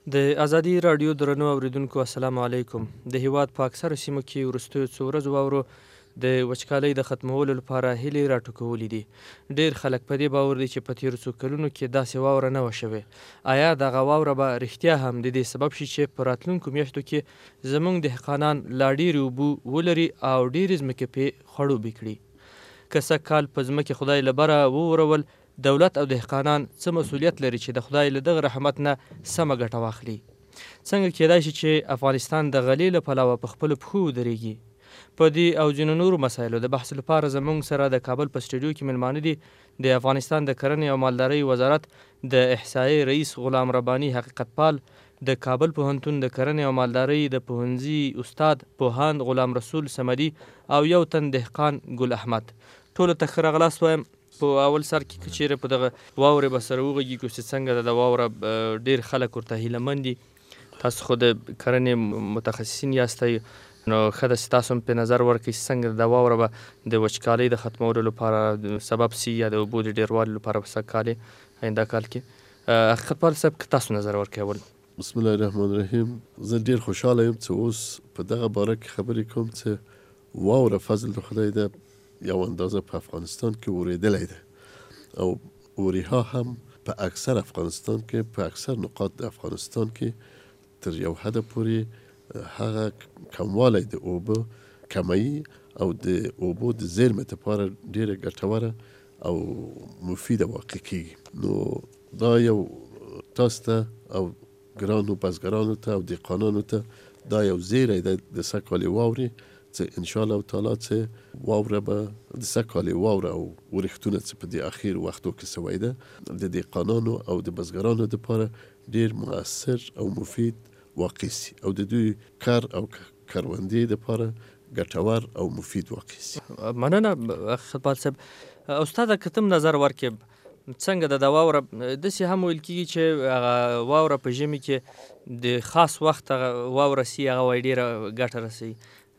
د ازادي راډیو درنو اوریدونکو السلام علیکم. د هیواد په اکثره سیمو کې وروستیو څو ورځو واورو د وچکالۍ د ختمولو لپاره هیلې راټوکولې دي. ډېر خلک په دې باور دي چې په تېرو څو کلونو کې داسې واوره نه وه شوې. آیا دغه واوره به رښتیا هم د دې سبب شي چې په راتلونکو میاشتو کې زموږ دهقانان لا ډېرې اوبه ولري او ډېرې ځمکې پرې خړوبې کړي؟ که سږ کال په ځمکې خدای له بره وورول، دولت او دهقانان څه مسؤلیت لري چې د خدای له دغه رحمت نه سمه ګټه واخلي؟ څنګه کېدای شي چې افغانستان د غلې له پلوه په خپلو پښو ودرېږي؟ په دې او ځینو نورو مسایلو د بحث لپاره زموږ سره د کابل په سټوډیو کې مېلمانه دي د افغانستان د کرنې او مالدارۍ وزارت د احصایې رئیس غلام رباني حقیقت پال، د کابل پوهنتون د کرنې او مالدارۍ د پوهنځي استاد پوهاند غلام رسول صمدي او یو تن دهقان ګل احمد. ټولو ته ښه راغلاست وایم. په اول سر کې که چېرې په دغه واورې به سره وغږېږو چې څنګه د واوره ډېر خلک ورته هیله دي. تاسو خو د کرنې متخصصین یاستئ، نو ښه ده چې تاسو هم پرې نظر ورکړئ چې څنګه د واوره به د وچکالۍ د ختمولو لپاره سبب سي یا د اوبو د ډېروالي لپاره په سږ کال آینده کال کې. حقیقت پال صاحب، که تاسو نظر ورکړئ اول. بسم الله الرحمن الرحیم. زه ډېر خوشحاله یم چې اوس په دغه باره کې خبرې کوم چې واوره فضل د خدای ده یو اندازه په افغانستان کې اورېدلی ده او اوریها هم په اکثر افغانستان کې په اکثر نقاط د افغانستان کې تر یو حده پورې هغه کموالی د اوبه کموي او د اوبو د زیرمې لپاره ډېره ګټوره او مفیده واقع کېږي. نو دا یو تاسو ته او ګرانو بزګرانو ته او دهقانانو ته دا یو زیری ده د سږ کال واورې چې انشاءالله تعالی چې واوره به د سږ کال واوره او ورښتونه چې په دې اخیر وختو کې سوی ده د دهقانانو او د بزګرانو دپاره ډېر مؤثر او مفید واقع سي او د دوی کار او کروندې دپاره ګټور او مفید واقع سي. مننه خدمت صاحب. استاده، که تم نظر ورکړې څنګه د واوره داسې هم ویل کېږي چې هغه واوره په ژمي کې د خاص وخت واوره سي، هغه وایي ډېره ګټه رسوي،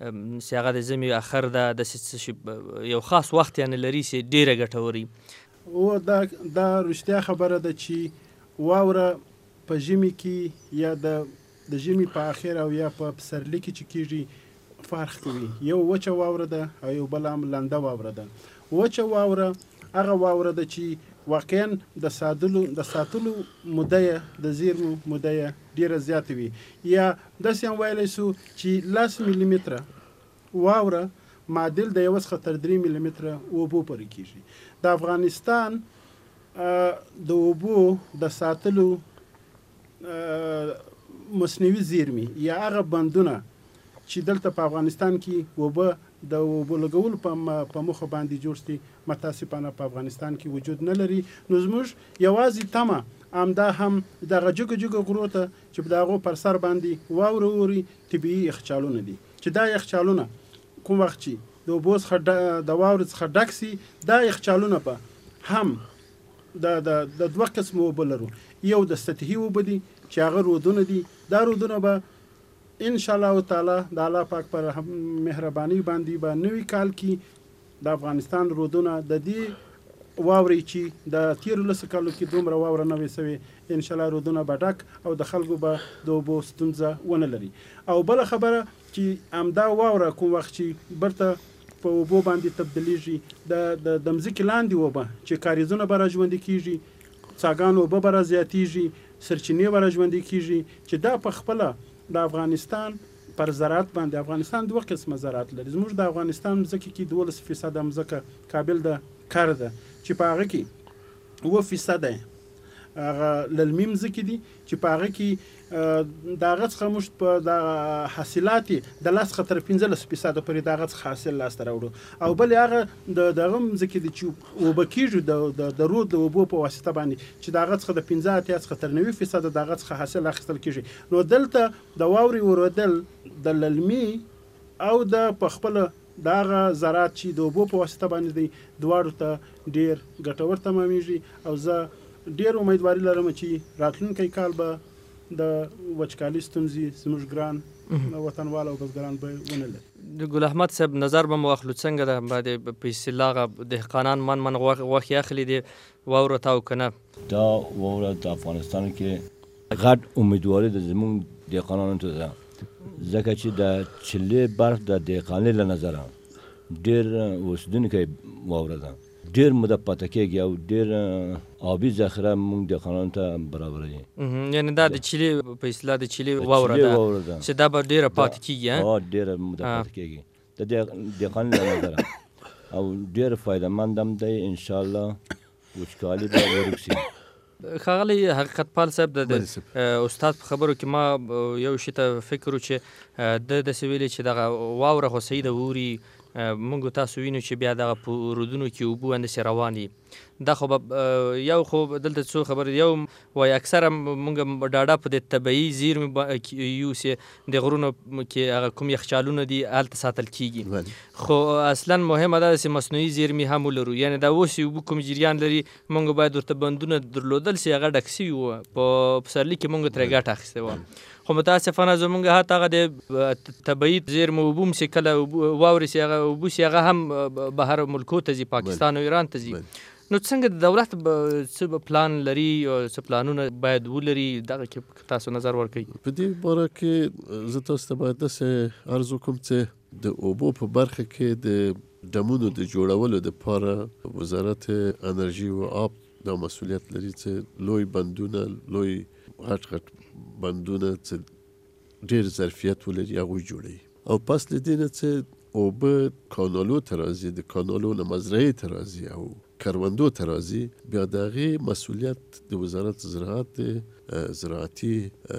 چې هغه د ژمي اخر ده، داسې څه شي یو خاص وخت یعنې لري چې ډېره ګټوري. او دا رښتیا خبره ده چې واوره په ژمي کې یا د ژمي په اخر او یا په پسرلي کې چې کېږي فرق کوي. یو وچه واوره ده او یو بل هم لنده واوره ده. وچه واوره هغه واوره ده چې واقعا د ساتلو موده د زیرمو موده ډیره زیاته وي، یا داسې هم ویلی سو چې 10 ملي متره واوره معادل د 1 څخه تر 3 ملي متره اوبو پورې کېږي. د افغانستان د اوبو د ساتلو مصنوعي زیرمې یا هغه بندونه چې دلته په افغانستان کې اوبه د اوبو لګولو په موخه باندې جوړ دي، متاسفانه په افغانستان کې وجود نه لري. نو زموږ یوازې تمه همدا هم دغه جګو غرو ته چې په دغو پر سر باندې واوره اوري طبیعي یخچالونه دي، چې دا یخچالونه کوم وخت چې د اوبو څخه د واورې څخه ډک سي، دا یخچالونه به هم د دوه قسمه اوبه لرو. یو د سطحي اوبه دي چې هغه رودونه دي. دا رودونه به ان شاء الله تعالی د الله پاک پر مهرباني باندې به نوي کال کې د افغانستان رودونه د دې واورې چې د تیرو 10 کالو کې دومره واوره نه وي سوې، ان شاء الله رودونه به ډک او د خلکو به د اوبو ستونزه ونه لري. او بله خبره چې همدا واوره کوم وخت چې برته په اوبو باندې تبدیلیږي، د ځمکې لاندې اوبه چې کاریزونه به راژوندي کېږي، څاګانو اوبه به رازیاتېږي، سرچینې به راژوندي کېږي، چې دا په خپله د افغانستان پر زراعت باندې افغانستان دوه قسمه زراعت لري. زموږ د افغانستان مځکه کې 12% مځکه قابل د کار ده، چې په هغه کې 9% هغه للمي مځکې دي، چې په هغه کې د هغه څخه موږ په د حاصلات د 10 څخه تر 15% پورې د هغه څخه حاصل لاسته راوړو. او بل هغه دغه مځکې دي چې اوبه کېږي د رود د اوبو په واسطه باندې، چې د هغه څخه د 15 څخه تر 90% د هغه څخه حاصل اخیستل کېږي. نو دلته د واورې اورېدل د للمي او د په خپله د هغه زراعت چې د اوبو په واسطه باندې دی دواړو ته ډېر ګټور تمامیږي. او زه ډېر امیدواري لرم چې راتلونکی کال به د وچکالي ستونزې زموږ ګران وطنوال او بزګران به ونه لري. د ګل احمد صاحب نظر به مو واخلو، څنګه ده باندې په اصطلاح دهقانان من غوښې اخلي دي واوره ته او که نه؟ دا واوره د افغانستان کې غټ امیدواري د زمونږ دهقانانو ته ده، ځکه چې د چلې برخ د دهقانۍ له نظره ډېر اوسېدونکی واوره ده، ډېر موده پاته کېږي او ډېر آبي ذخیره مونږ دهقانانو ته برابروي. یعنې دا د چیلې په اصطلاح د چیلې واوره ده چې دا به ډېره پاتې کېږي. ډېره موده پاتې کېږي د دهقانۍ له نظره او ډېر فایدهمند هم دی. انشاءالله وچکالي به ورک شي. ښاغلی حقیقت پال صاحب، د استاد په خبرو کې ما یو شي ته فکر و چې د داسې ویلې چې دغه واوره خو صحیح ده ووري، مونږ تاسو وینو چې بیا دغه په رودونو کې اوبه همداسې روان دي. دا خو به یو خو دلته څو خبرې، یو وایي اکثره مونږ ډاډه په د طبیعي زیرمې یوسې د غرونو کې هغه کوم یخچالونه دي هلته ساتل کېږي، خو اصلا مهمه دا چې مصنوعي زیرمې هم ولرو. یعنې دا اوس اوبه کوم جریان لري مونږ باید ورته بندونه درلودل چې هغه ډک سوي وو، په پسرلي کې مونږ ترې ګټه اخیستې وه. خو متاسفانه زمونږ حتی هغه د طبیعي زیرمو اوبه هم چې کله واورې سي هغه اوبه سي هغه هم بهر ملکو ته ځي، پاکستان او ایران ته ځي. نو څنګه د دولت څه پلان لري او څه پلانونه باید ولري، دغه کې تاسو نظر ورکوئ؟ په دې باره کې زه تاسو ته باید داسې عرض وکړم چې د اوبو په برخه کې د ډمونو د جوړولو دپاره وزارت انرژي و آب دا مسؤلیت لري چې لوی بندونه، لوی غټ بندونه چې ډېر ظرفیت ولري هغوی جوړوي، او پس له دې نه چې اوبه کانالو ته راځي، د کانالو نه مزرعې ته راځي او کروندو ته راځي، بیا د هغې مسؤلیت د وزارت زراعت د زراعتي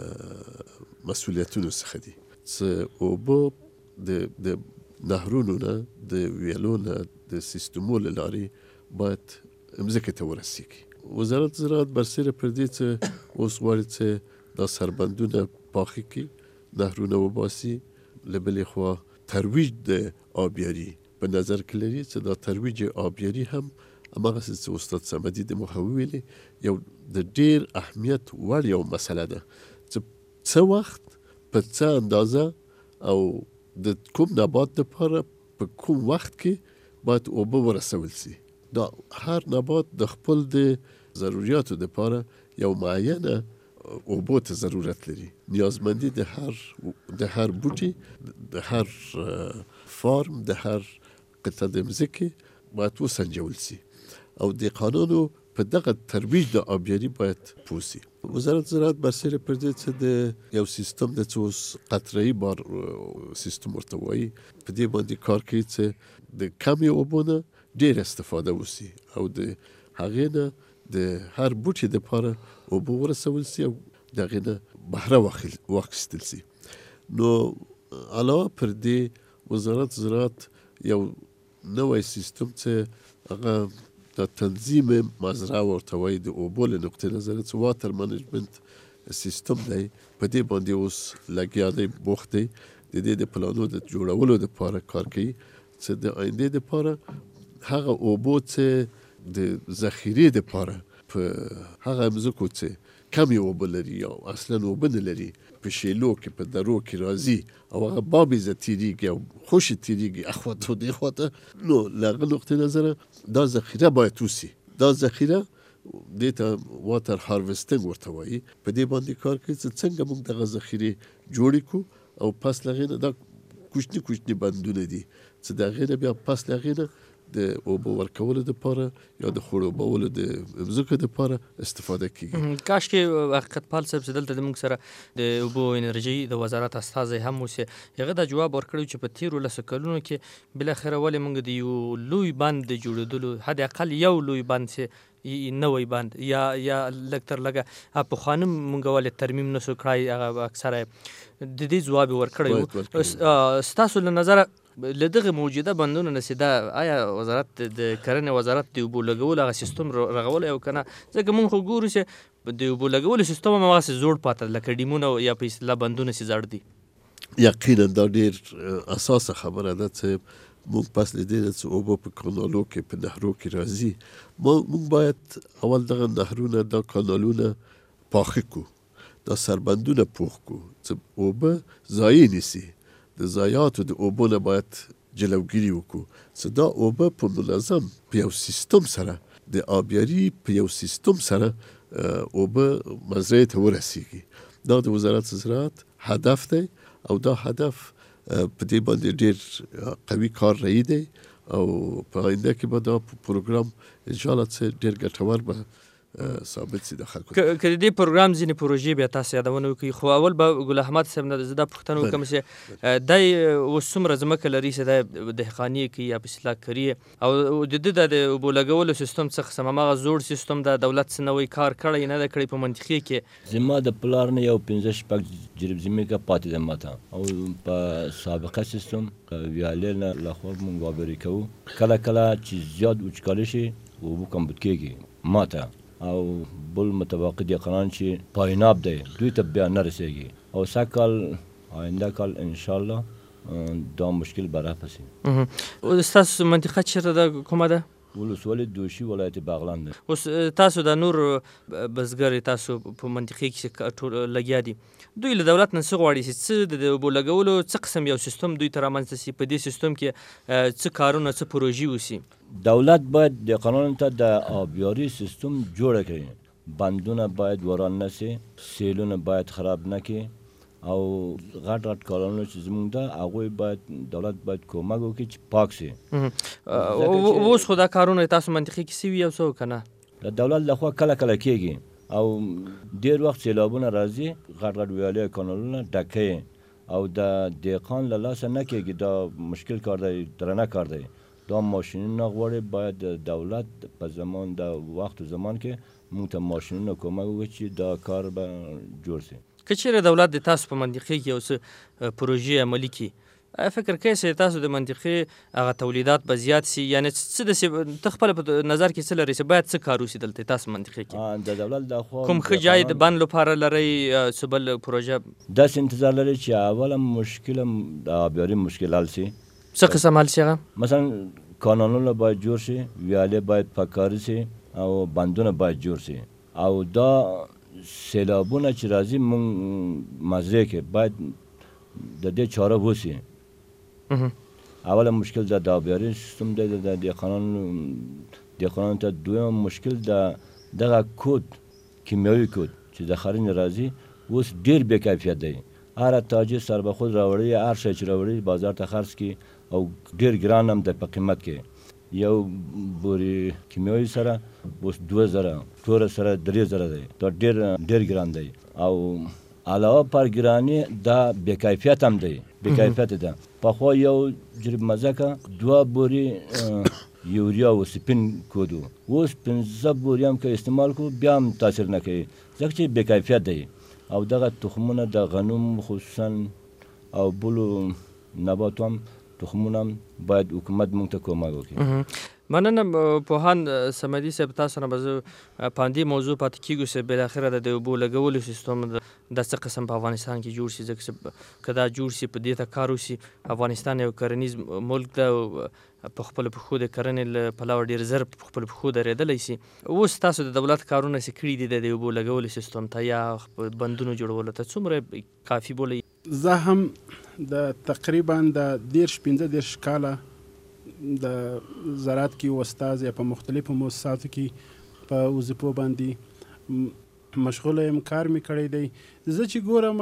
مسؤلیتونو څخه دي چې اوبه د نهرونو نه، د ویالو نه، د سیستمو له لارې باید مځکې ته ورسیږي. وزارت زراعت برسیره پر دې چې اوس غواړي چې دا سربندونه پاخه کړي، نهرونه وباسي، له بلې خوا ترویج د آبیاري په نظر کې لري چې دا ترویج آبیاري هم هماغسې چې استاد صمدي د مخه وویلې یو د ډېر اهمیت وړ یو مسله ده چې څه وخت په څه اندازه او د کوم نبات دپاره په کوم وخت کې باید اوبه ورسول سي. دا هر نبات د خپل د ضروریاتو دپاره یو معینه اوبو ته ضرورت لري. نیازمندي د هر بوټي، د هر فارم، د هر قطعه د مځکې باید وسنجول سي او دهقانانو په دغه ترویج د آبیاري باید پوه سي. وزارت زراعت برسیره پر دې چې د یو سیستم د چې اوس قطره‌ای بار سیستم ورته وایي، په دې باندې کار کوي چې د کمې اوبو نه ډېر استفاده وسي او د هغې نه د هر بوټي دپاره اوبه ورسول سي او د هغې نه بهره واخیستل سي. نو علاوه پر دې وزارت زراعت یو نوی سیستم چې هغه د تنظیم مزرعه ورته وایي د اوبو له نقطې نظره چې واتر منیجمنت سیستم دی، په دې باندې اوس لګیا دی، بوخت دی، د دې د پلانو د جوړولو دپاره کار کوي چې د آیندې دپاره هغه اوبو چې د ذخیرې دپاره په هغه مځکو چې کمې اوبه لري یا اصلا اوبه نه لري، په شیلو کې، په درو کې راځي او هغه بابې زه تیریږي او خوشې تیریږي اخوا ته دې خوا ته، نو له هغه نقطې نظره دا ذخیره باید وسي. دا ذخیره دې ته واتر هارویسټینګ ورته وایي، په دې باندې کار کوي چې څنګه موږ دغه ذخیرې جوړې کړو او پس له هغې نه دا کوچني بندونه دي چې د هغې نه بیا پس له هغې نه د اوبو ورکولو دپاره یا د خړوبولو د مځکو دپاره استفاده کیږي. کاشکې حقیقت پال صاحب چې دلته زموږ سره د اوبو انرژي د وزارت استازی هم اوسي، هغه دا جواب ورکړی چې په تیرو 10 کلونو کې بالاخره ولې موږ د یو لوی بند د جوړېدلو، حد اقل یو لوی بند چې نوی بند یا لږ تر لږه پخواني موږ ولې ترمیم نسو کړی، هغه اکثره د دې ځواب ورکړی. ستاسو له نظره له دغه موجوده بندونو نه چې دا آیا وزارت د کرنې وزارت د اوبو لګولو هغه سیستم رغولی او که نه؟ ځکه موږ خو ګورو چې د اوبو لګولو سیستم هم هماغسې زوړ پاته، لکه ډیمونه یا په اصطلاح بندونه چې زړ دي. یقینا دا ډېر اساسه خبره ده چې موږ پس له دې نه چې اوبه په کانالو کې، په نهرو کې راځي، موږ باید اول دغه نهرونه، دا کانالونه پاخه کړو، دا سربندونه پوخ کړو چې اوبه ضایع نشي. د ضایعاتو د اوبو نه باید جلوګیري وکړو چې دا اوبه په منظم په یو سیستم سره، د آبیاري په یو سیستم سره اوبه مزرعې ته ورسیږي. دا د وزارت زراعت هدف دی او دا هدف په دې باندې ډېر قوي کار رهي دی او په آینده کې به دا پروګرام انشاءالله ډېر ګټور به ثابت سي د خلکو. که د دې پروګرام ځینې پروژې بیا تاسو یادونه وکړئ، خو اول به ګل احمد صاحب نه زه دا پوښتنه وکړم چې دی اوس څومره ځمکه لري چې دی دهقاني کوي یا په اصلاح کوي او د ده د اوبو لګولو سیستم څه قسم هماغه زوړ سیستم د دولت څه نوی کار کړی نه دی کړی په منطقې کې؟ زما د پلار نه یو 15-16 جریب ځمکه پاتې ده ماته او په سابقه سیستم ویالې نه لخوا موږ وابرې کوو. کله کله چې زیاد وچکالي شي اوبه کمبود کېږي ماته او بل متوقع دهقانان چې پایناب دی دوی ته بیا نه رسېږي او سږ کال آینده کال انشاءالله دا مشکل به رفع شي. ستاسو منطقه چېرته ده، کومه ده؟ ولسوالي دوشي ولایت بغلان ده. اوس تاسو د نور بزګر تاسو په منطقې کې ټول لګیا دي، دوی له دولت نه څه غواړي چې څه د اوبو لګولو څه قسم یو سیستم دوی ته رامنځته شي، په دې سیستم کې څه کارونه څه پروژې وسي؟ دولت باید دهقانانو ته د آبیاري سیستم جوړه کړي، بندونه باید وران نشي، سیلونه باید خراب نکړي او غټ غټ کارونه چې زموږ ده هغوی باید دولت باید کومک وکړي چې پاک شي. اوس خو دا کارونه تاسو منطقې کې سوي یو څه که نه؟ د دولت لخوا کله کله کېږي او ډېر وخت سیلابونه راځي، غټ غټ ویالې کانالونه ډکوي او د دهقان له لاسه نه کېږي. دا مشکل کار دی، درنه کار دی. دا ماشینونه غواړي باید دولت په زمان د وخت و زمان کې موږ ته ماشینونه کومک وکړي چې دا کار به جوړ شي. که چېرې دولت د تاسو په منطقې کې یو څه پروژې عملي کړي، فکر کوئ چې تاسو د منطقې هغه تولیدات به زیات سي؟ یعنې څه داسې ته خپله په نظر کې څه لرئ چې باید څه کار وسي دلته تاسو منطقې کې؟ د دولت لخوا کوم ښه جای د بند لپاره لرئ، څه بل پروژه؟ داسې انتظار لري چې اوله مشکل د آبیاري مشکل حل شي. څه قسم حل شي هغه؟ مثلا کانالونه باید جوړ شي، ویالې باید پاککاري شي او بندونه باید جوړ شي او دا سیلابونه چې راځي موږ مزرعې کې باید د دې چاره وسي. اوله مشکل د آبیاري سیستم دی د دهقانانو ته. دویم مشکل دغه کود کیمیاوي کود چې د خارج راځي اوس ډېر بې کیفیت دی. هر تاجر سر به خود راوړي، هر شی چې راوړي بازار ته خرڅ کړي او ډېر ګران هم دی په قیمت کې. یو بوري کیمیاوي سره اوس 2000 توره سره 3000 دی. دا ډېر ګران دی او علاوه پر ګراني دا بې کیفیت هم دی، بې کیفیت ده. پخوا یو جریب مځکه 2 بوري یوریا و سپین کودو، اوس 15 بوري هم که استعمال کو بیا هم تاثیر نه کوي ځکه چې بې کیفیت دی. او دغه تخمونه د غنم خصوصا او بلو نباتو هم تخمونه هم باید حکومت موږ ته کومک وکړي. مننه پوهان صمدي صاحب، تاسو نه به زه په همدې موضوع پاتې کېږو چې بالاخره د اوبو لګولو سیستم د څه قسم په افغانستان کې جوړ شي، ځکه چې که دا جوړ شي په دې ته کار وشي. افغانستان یو کرنیز ملک ده او په خپلو پښو د کرنې له پلوه ډېر زر په خپلو پښو درېدلی شي. اوس تاسو د دولت کارونه چې کړي دي د اوبو لګولو سیستم ته یا بندونو جوړولو ته څومره کافي بولئ؟ زه هم د تقریبا د 15 کاله د زراعت کې استاد یا په مختلفو مؤسساتو کې په وظیفو باندې مشغوله یم، کار مې کړی دی. زه چې ګورم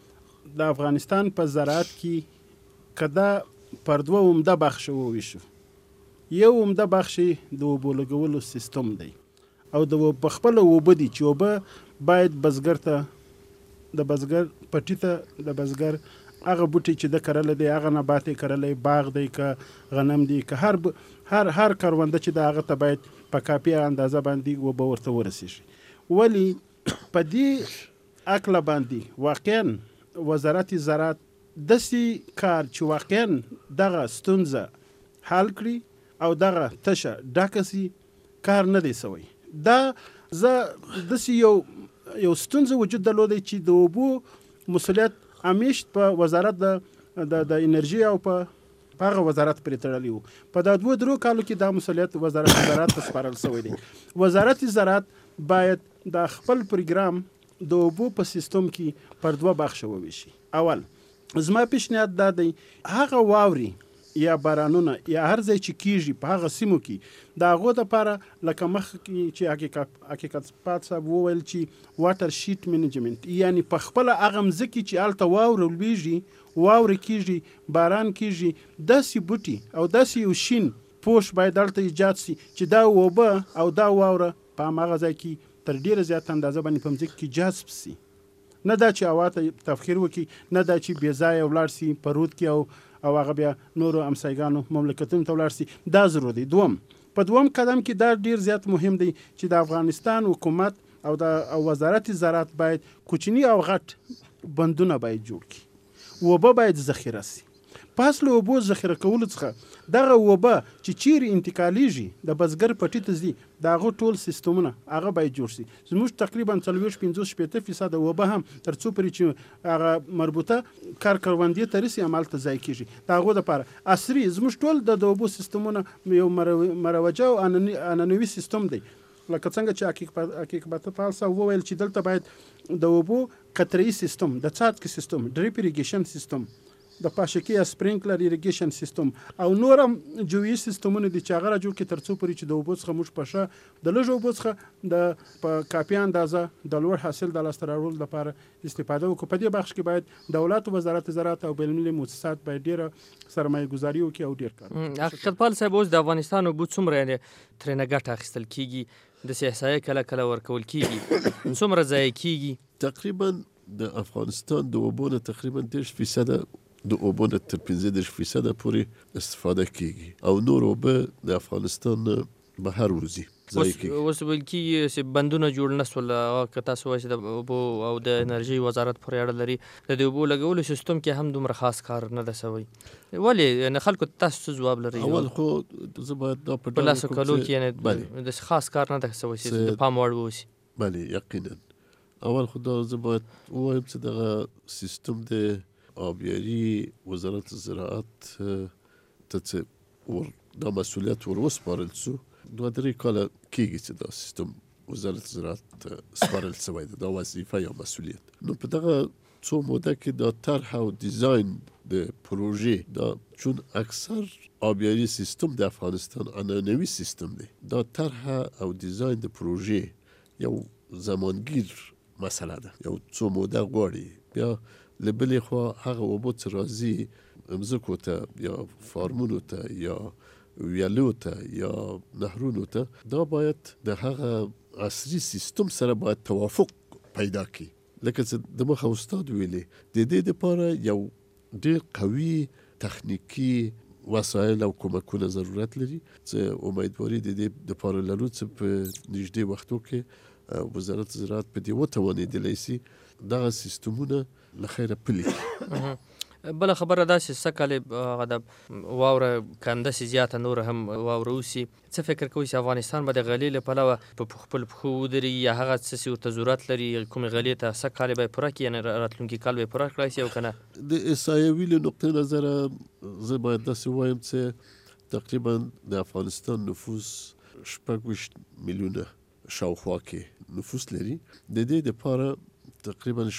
د افغانستان په زراعت کې که دا پر دوه عمده بخشه وویشو، یو عمده بخش د اوبو لګولو سیستم دی او د په خپله اوبه دي چې اوبه باید بزګر ته د بزګر پټي ته د بزګر هغه بوټي چې د کرلی دی، هغه نبات یې کرلی، باغ دی که غنم دی که هر کرونده چې د هغه ته باید په کافي اندازه باندې اوبه ورته ورسېږي. ولې په دې عقله باندې واقعا وزارت زراعت داسې کار چې واقعا دغه ستونزه حل کړي او دغه تشه ډکه سي کار نه دی سوی. دا زه داسې یو ستونزه وجود درلودی چې د اوبو مسؤلیت همیش په وزارت د انرژي او په هغه وزارت پرې تړلی و. په دا 2-3 کالو کې دا مسؤلیت وزارت زراعت ته سپارل شوی دی. وزارت زراعت باید د خپل پروګرام د اوبو په سیستم کې پر 2 بخشه وویشي. اول زما پیشنهاد دا دی هغه واوري یا بارانونه یا هر ځای چې کیږي په هغه سیمو کې د هغو دپاره لکه مخکې چې حقیقت پات صاحب وویل چې واټر شیټ منیجمنت، یعنی په خپله هغه مځکې چې هلته واوره لویږي، واوره کیږي، باران کیږي، داسې بوټي او داسې یو شین پوش باید هلته ایجاد سي چې دا اوبه او دا واوره په هماغه ځای کې تر ډېره زیاته اندازه باندې په مځکه کې جذب سي، نه دا چې هوا ته تفخیر وکړي، نه دا چې بې ځایه ولاړ سي په رود کې او هغه بیا نورو همسایګانو مملکتونو ته ولاړ سي. دا ضرور دی. په دوم قدم کې دا ډېر زیات مهم دی چې د افغانستان حکومت او وزارت زراعت باید کوچني او غټ بندونه باید جوړ کړي، اوبه باید ذخیره سي. پس له اوبو ذخیره کولو څخه دغه اوبه چې چیرې انتقالیږي د بزګر پټي ته ځي، د هغه ټول سیستمونه هغه باید جوړ سي. زموږ تقریبا 40-50% اوبه هم تر څو پورې چې هغه مربوطه کار کروندې ته رسي همالته ځای کېږي. د هغو دپاره عصري زموږ ټول د اوبو سیستمونه یو مروجه او عنعنوي سیستم دی. لکه څنګه چې حقیقت پال صاحب وویل چې دلته باید د اوبو قطره‌ایي سیستم، د څاڅکي سیستم، ډریپ اریګیشن سیستم، د پاشکی یا سپرینکلر اریګیشن سیستم او نور هم جویي سیستمونه دي چې هغه را جوړ کړي تر څو پورې چې د اوبو څخه موږ په ښه د لږ اوبو څخه د په کافي اندازه د لوړ حاصل د لاسته راوړلو لپاره استفاده وکړو. په دې بخش کې باید دولت، وزارت زراعت او بین‌المللي مؤسسات باید ډېره سرمایه گذاري وکړي او ډېر کار. حقیقت پال صاحب، اوس د افغانستان اوبه څومره ترېنه ګټه اخیستل کېږي، داسې احصایه کله کله ورکول کېږي، څومره ضایع کېږي؟ تقریبا د افغانستان د اوبو نه تقریبا 10% د اوبو نه تر 15% پورې استفاده کیږي او نور اوبه د افغانستان بهر وځي. اوس ویل کېږي چې بندونه جوړ نه سول. که تاسو وایئ چې د اوبو او د انرژۍ وزارت پورې اړه لري، د دې اوبو لګولو سیستم کې هم دومره خاص کار نه ده سوی. ولې یعنې خلکو تاسو څه ځواب لرئ؟ اول خو زه باید دا په لسو کلو کې یعنې داسې خاص کار نه ده سوی چې د پام وړ واوسي. بله یقینا. اول خو دا زه باید ووایم چې دغه سیستم د آبیاری وزارت زراعت ته دا مسئولیت وسپارل سو. 2-3 کاله کېږي چې دا سیستم وزارت زراعت سپارل شوی ده، دا وظیفه یا مسئولیت. نو په دغه څو موده کې دا طرح او ډیزاین د پروژې دا چون اکثر آبیاری سیستم د افغانستان عنعنوي سیستم دی، دا طرح او ډیزاین د پروژې یو زمانگیر مسئله ده، یو څو موده غواړي. بیا لبلې خوا هغه اوبو چې راځي مځکو ته یا فارمونو ته یا ویالو ته یا نهرونو ته، دا باید د هغه عصري سیستم سره باید توافق پیدا کړي. لکه چې د مخه استاد ویلې، د دې دپاره یو ډېر قوي تخنیکي وسایل او کومکونه ضرورت لري چې امیدواري د دې دپاره لرو چې په نږدې وختو کې وزارت زراعت په دې وتوانېدلی سي دغه سیستمونه له خیره پلي. بله خبره دا چې سږکال هغه د واوره کنده سي زیاته نور هم واوره وسي، څه فکر کوئ چې افغانستان به د غلې له پلوه په خپل پښو ودرېږي یا هغه څه چې ورته ضرورت لري کومې غلې ته سږکال به یې پوره کړي، یعنې راتلونکي کال به یې پوره کړی سي او که نه؟ د احصایوي له نقطې نظره زه باید داسې وایم چې تقریبا د افغانستان نفوس 26 میلیونه شاوخوا کې نفوس لري. د دې دپاره تقریبا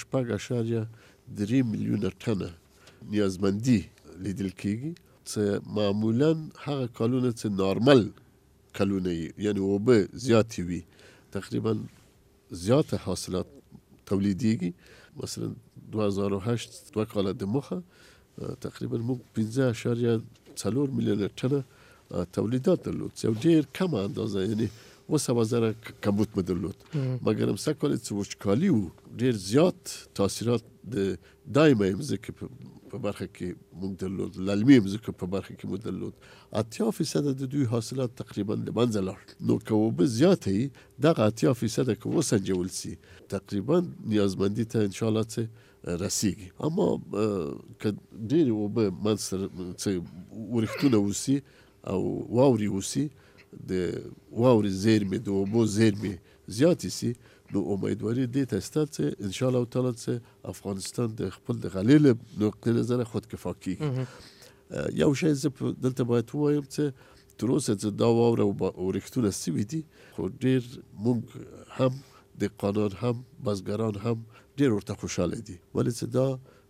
6.3 میلیونه ټنه نیازمندي لیدل کېږي چې معمولا هغه کلونه چې نارمل کلونه یعنی اوبه زیاتې وي تقریبا زیاته حاصلات تولیدیږي. مثلا 2008 2 کاله د مخه تقریبا موږ 15.4 میلیونه ټنه تولیدات درلود، چې یو ډېر کمه اندازه یعنی 7,000 کمبود مو درلود. مګر هم سږ کال چې وچکالي و ډېر زیات تاثیرات د دایمه مځکې په برخه کې موږ درلود، للمي مځکو په برخه کې موږ درلود. 80% د دوی حاصلات تقریبا د منځه لاړ. نو که اوبه زیاته وي دغه 80% که وسنجول سي تقریبا نیازمندي ته انشاءالله څه رسیږي. اما که ډېرې اوبه منځ ورښتونه وسي او واورې وسي، د واورې زیرمې د اوبو زیرمې زیاتې سي، نو امیدواري دې ته شته چې انشاءالله تعالی چې افغانستان د خپل د غلې له نقطې نظره خودکفا کېږي. یو شی زه دلته باید ووایم چې تر اوسه چې دا واوره ورښتونه سوي دي، خو ډېر موږ هم دهقانان هم بزګران هم ډېر ورته خوشحاله دي، ولې چې دا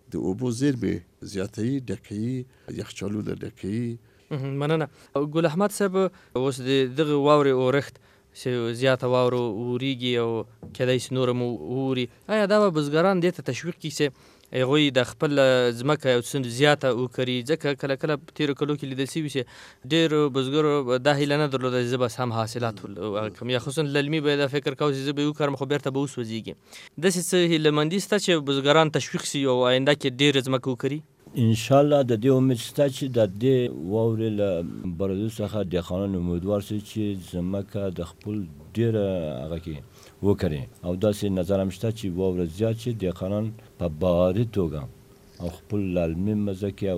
د اوبو زیرمې زیاتوي، ډکوي، یخچالونه ډکوي. مننه. ګل احمد صاحب، اوس د دغه واورې اورښت چې زیاته واوره اورېږي او کیدای شي نوره مو واوري، آیا دا به بزګران دې ته تشویق کړي چې هغوی د خپل ځمکه یو څه زیاته وکري؟ ځکه کله کله په تېرو کلو کې لیدل شوي چې ډېرو بزګرو دا هیله نه درلوده چې زه به سم حاصلات وکړم، یا خصوصا للمي به دا فکر کوو چې زه به یې وکرم خو بېرته به وسوځېږي. داسې څه هیلهمندي شته چې بزګران تشویق شي او آینده کې ډېرې ځمکه وکري؟ انشاءالله د دې امید شته چې د دې واورې له بارودو څخه دهقانان امیدوار شي چې ځمکه د خپل ډېره هغه کې وکړي، او داسې نظر هم شته چې واوره زیات شي، دهقانان په باوري توګه او خپل للمي مځکې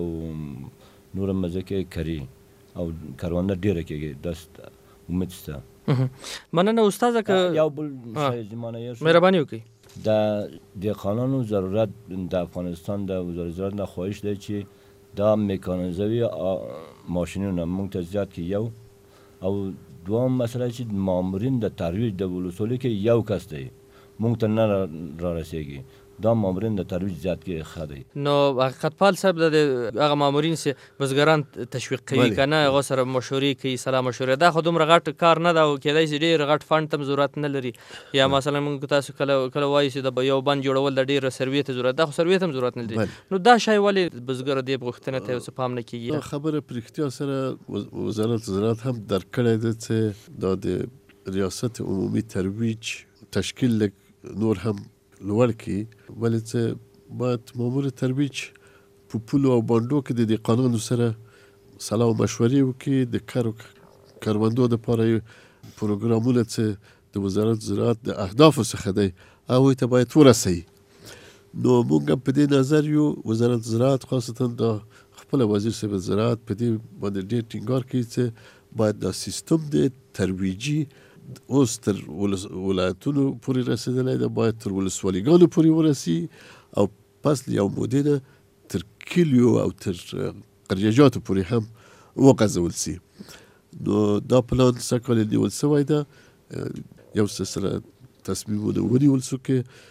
او نوره مځکې کري او کرونده ډېره کېږي. داسې امید شته. مننه استاده. که یو بل شی زمانه یو مهرباني وکړئ. د دهقانانو ضرورت د افغانستان د وزارت زراعت نه خواهش دی چې دا میکانیزوي ماشینونه موږ ته زیات کړي، یو. او دوام مسئله چې مامورین د ترویج د ولسوالۍ کې یو کس دی، موږ ته نه را رسېږي، دا مامورین د ترویج زیات کې ښه دی. نو حقیقت پال صاحب د هغه مامورین چې بزګران تشویق کوي که نه، هغو سره مشورې کوي، سلا مشورې، دا خو دومره غټ کار نه ده او کیدای شي ډېر غټ فنډ ته ضرورت نه لري. یا مثلا موږ تاسو کله وایي چې د یو بند جوړول د ډېر سروې ته ضرورت ده، خو سروې ته هم ضرورت نه لري. نو دا شی ولې بزګر دې غوښتنې ته څه پام نه کېږي؟ دا خبره په رښتیا سره وزارت زراعت هم درک کړې ده چې دا د ریاست عمومي ترویج تشکیل لږ نور هم لوړ کړي، ولې چې باید مامور ترویج په پولو او بانډو کې د دهقانانو سره سلا او مشورې وکړي، د کروندو دپاره پروګرامونه چې د وزارت زراعت د اهدافو څخه دی هغوی ته باید ورسوي. نو موږ هم په دې نظر یو، وزارت زراعت خاصتا د خپل وزیر صاحب زراعت په دې باندې ډېر ټینګار کوي چې باید دا سیستم د ترویجي اوس تر ولایتونو پورې رسېدلی ده، باید تر ولسوالیګانو پورې ورسي او پس یو مودې نه تر کلیو او تر قریجاتو پورې هم وغځول سي. نو دا پلان سږ کال نیول سوی ده، یو سلسله تصمیمونه ونیول سو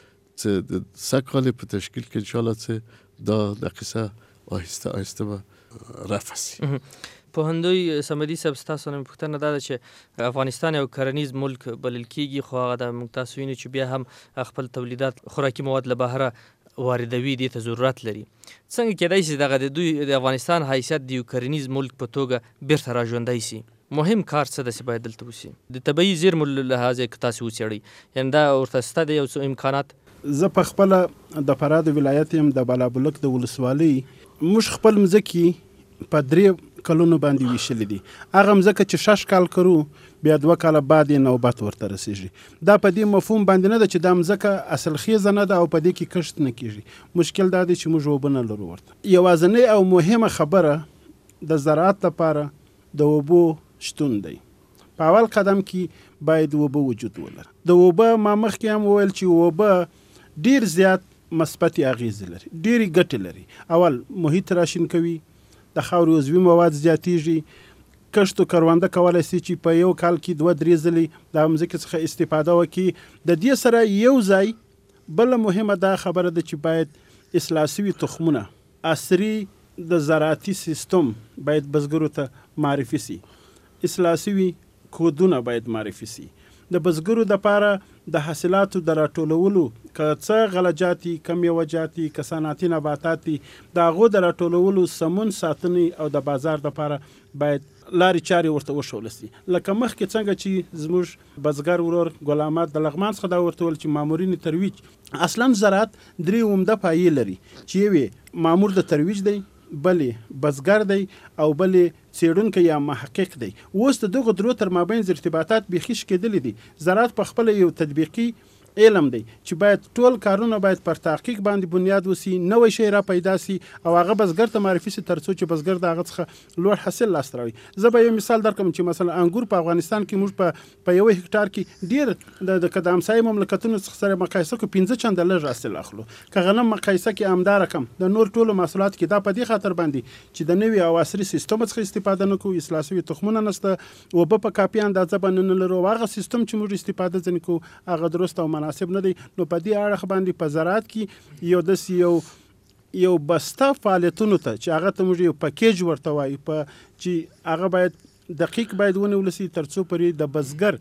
چې د سږ کال په تشکیل کې انشاءالله چې دا نقیصه آهسته آهسته به رفع سي. پوهندوی صمدي صاحب، ستاسو نه پوښتنه دا ده چې افغانستان یو کرنیز ملک بلل کېږي، خو هغه د موږ تاسو وینو چې بیا هم خپل تولیدات خوراکي مواد له بهره واردوي، دې ته ضرورت لري. څنګه کېدای شي دغه د دوی د افغانستان حیثیت د یو کرنیز ملک په توګه بیرته را ژوندی سي؟ مهم کار څه ده چې باید دلته وسي د طبیعي زیرمو له لحاظه که تاسو وڅېړئ؟ یعنې دا ورته شته دی یو څه امکانات؟ زه په خپله د فراه د ولایت یم، د بالابلوک د ولسوالۍ. موږ خپل مځکې په 3 کلونو باندې ویشلې دي. هغه مځکه چې 6 کال کرو بیا 2 کاله بعد یې نوبت ورته رسېږي. دا په دې مفهوم باندې نه ده چې دا مځکه اصل خیزه نه ده او په دې کې کښت نه کېږي. مشکل دا دی چې موږ اوبه نه لرو ورته. یوازینۍ او مهمه خبره د زراعت لپاره د اوبو شتون دی. په اول قدم کې باید اوبه وجود ولري. د اوبه ما مخکې هم وویل چې اوبه ډېر زیات مثبتې اغېزې لري، ډېرې ګټې لري. اول محیط راشین کوي، د خاورې عضوي مواد زیاتېږي، کښت و کرونده کولی شي چې په یو کال کې 2-3 ځلې د مځکې څخه استفاده وکړي. د دې سره یو ځای بله مهمه دا خبره ده چې باید اصلاح شوي تخمونه، عصري د زراعتي سیستم باید بزګرو ته معرفي سي، اصلاح شوي کودونه باید معرفي سي. د بزګرو دپاره د حاصلاتو د راټولولو که څه غلجاتي، که میوه‌جاتي، که صنعتي نباتاتي، د هغو د راټولولو سمون ساتنې او د بازار دپاره باید لارې چارې ورته وښول سي. لکه مخکې څنګه چې زموږ بزګر ورور ګل احمد د لغمان څخه دا ورته ویل چې مامورین ترویج، اصلا زراعت 3 عمده پایې لري چې یوې مامور د ترویج دی، بلې بزګر دی او بلې څېړونکی یا محقق دی. اوس د دغو درو تر مابین ارتباطات بیخي شکېدلي دي. زراعت په خپله یو تطبیقي علم دی چې باید ټول کارونه باید پر تحقیق باندې بنیاد وسی، نوې شی را پیدا سي او هغه بزګر ته معرفي سي، تر څو چې بزګر د هغه څخه لوړ حاصل لاسته راوړي. زه به یو مثال درکړم چې مثلا انګور په افغانستان کې موږ په 1 هکټار کې ډېر د که د همسایه مملکتونو څخه سره مقایسه کړو 15 چنده لږ حاصل اخلو. که غنم مقایسه کې همداره کم د نور ټولو محصولات کې، دا په دې خاطر باندې چې د نوي او عصري سیستم څخه استفاده نه کوو، اصلاح شوي تخمونه نشته، اوبه په کافي اندازه باندې نه لرو، هغه سیستم چې موږ استفاده ځنې کوو هغه درست او مناسب نه دی. نو په دې اړه باندې په زراعت کې یو داسې یو یو بسته فعالیتونو ته چې هغه ته موږ یو پکیج ورته وایو چې هغه باید دقیق باید ونیول سي تر څو پورې د بزګر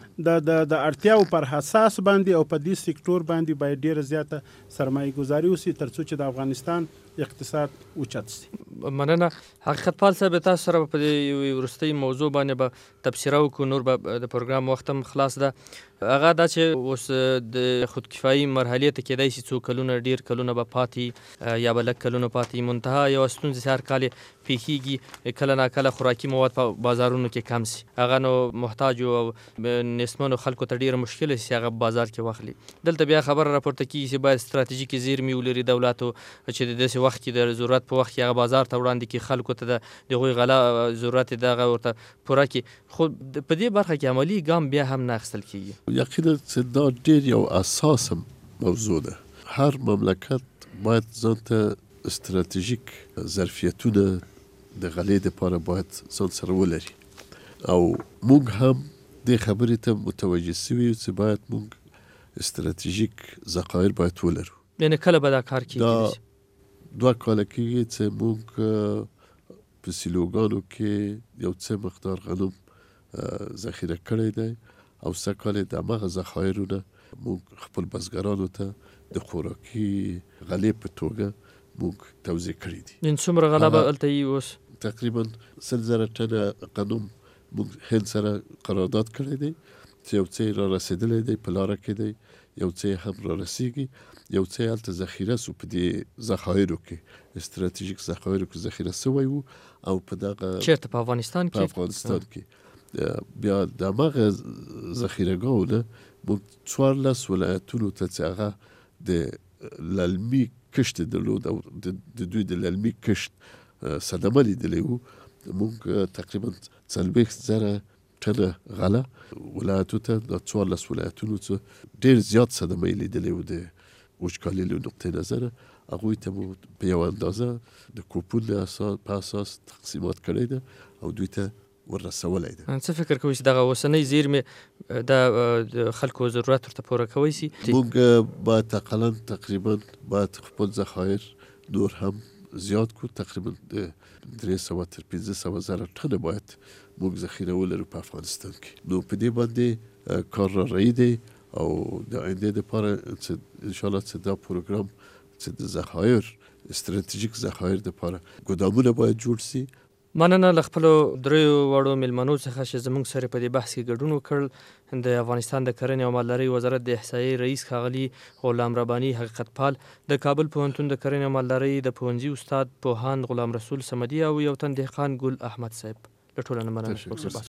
د اړتیاو پر اساس باندې او په دې سکتور باندې باید ډیره زیاته سرمایه گذاري وسي تر څو چې د افغانستان اقتصاد اوچت سي. مننه. حقیقت پال صاحب، تاسو سره په دې وروستۍ موضوع باندې به تبصره وکړو، نور به د پروګرام وخت هم خلاص ده. هغه دا چې اوس د خودکفایي مرحلې ته کیدای شي څو کلونه ډیر کلونه به پاتې یا به لږ کلونه پاتې، منتها یوه ستونزې هر کال پیښیږي، کله ناکله خوراکي مواد په بازارونو کې کم سي، هغه نو محتاجو او نسمنو خلکو ته ډیره مشکله سي هغه بازار کې واخلي. دلته بیا خبره راپورته کیږي چې باید ستراتیژیکې زیرمې ولري دولتو چې د داسې وخت کې د ضرورت په وخت کې هغه بازار ته وړاندې کړي، خلکو ته د هغوی غلا ضرورت یې دغه ورته پوره کړي. خو په دې برخه کې عملي ګام بیا هم نه اخیستل کیږي. یقینا چې دا ډېر یو اساس موضوع ده. هر مملکت باید ځان ته استراتیژیک ظرفیتونه د غلې دپاره باید ځان سره ولري، او موږ هم دې خبرې ته متوجه سوي یو چې باید موږ استراتیژیک ذخایر باید ولرو. یعنې کله به دا کار کیږي؟ دا 2 کاله کېږي چې موږ په سیلوګانو کې یو څه مقدار غنم ذخیره کړی دی، او 3 کال د همغه ذخایرونه موږ خپل بزګرانو ته د خوراکي غلې په توګه موږ توزیع کړي دي. نن څومره غله به هلته وي اوس؟ تقریبا 100,000 ټنه غنم موږ هند سره قرارداد کړی دی چې یو څه را رسېدلی دی، په لاره کې دی، یو څه هم را رسېږي، یو څه هلته ذخیره سو په دې ذخایرو کې، استراتیژیک ذخایرو کې ذخیره سوی وو. او په دغه چېرته په افغانستان کې؟ په افغانستان کې بیا د همغه ذخیرهګاهونه موږ 14 ولایتونو ته چې هغه د للمي کښت درلود او د دوی د للمي کښت صدمه لیدلی وو، موږ تقریبا 40,000 ټنه غله ولایتو ته د 14 ولایتونو څخه ډېر زیات صدمه یې لیدلی وو د وچکالۍ له نقطې نظره. هغوی ته مو په یو اندازه د کوپون په اساس تقسیمات کړی ده او دوی ته ورسولی ده. څه فکر کوئ چې دغه اوسنۍ زیرمې د خلکو ضرورت ورته پوره کوی سي؟ موږ باید اقلا تقریبا باید خپل ذخایر نور هم زیات کو، تقریبا 300 تر 500 زره ټنه باید موږ ذخیره ولرو په افغانستان کې. نو په دې باندې کار را رهي دی، او د آینده دپاره چې انشاءالله چې دا پروګرام چې د ذخایر استراتیژیک ذخایر دپاره ګدامونه باید جوړ سي. مننه له خپلو دریو وړو مېلمنو څخه چې زموږ سره په دې بحث کې ګډون وکړل. د افغانستان د کرنې او مالدارۍ وزارت د احصایې رئیس ښاغلي غلام رباني حقیقت پال، د کابل پوهنتون د کرنې او مالدارۍ د پوهنځي استاد پوهاند غلام رسول صمدي، او یو تن دهقان ګل احمد صاحب. له ټولو نه مننه.